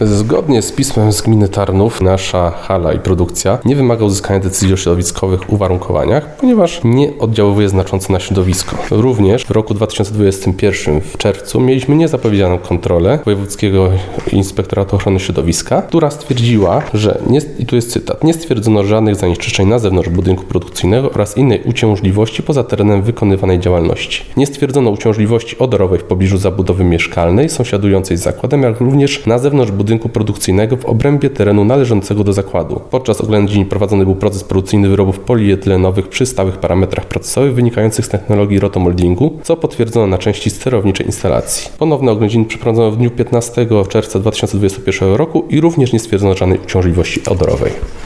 Zgodnie z pismem z gminy Tarnów, nasza hala i produkcja nie wymaga uzyskania decyzji o środowiskowych uwarunkowaniach, ponieważ nie oddziałuje znacząco na środowisko. Również w roku 2021 w czerwcu mieliśmy niezapowiedzianą kontrolę Wojewódzkiego Inspektoratu Ochrony Środowiska, która stwierdziła, że, i tu jest cytat, nie stwierdzono żadnych zanieczyszczeń na zewnątrz budynku produkcyjnego oraz innej uciążliwości poza terenem wykonywanej działalności. Nie stwierdzono uciążliwości odorowej w pobliżu zabudowy mieszkalnej sąsiadującej z zakładem, jak również na zewnątrz budynku produkcyjnego w obrębie terenu należącego do zakładu. Podczas oględzin prowadzony był proces produkcyjny wyrobów polietylenowych przy stałych parametrach procesowych wynikających z technologii rotomoldingu, co potwierdzono na części sterowniczej instalacji. Ponowne oględziny przeprowadzono w dniu 15 czerwca 2021 roku i również nie stwierdzono żadnej uciążliwości odorowej.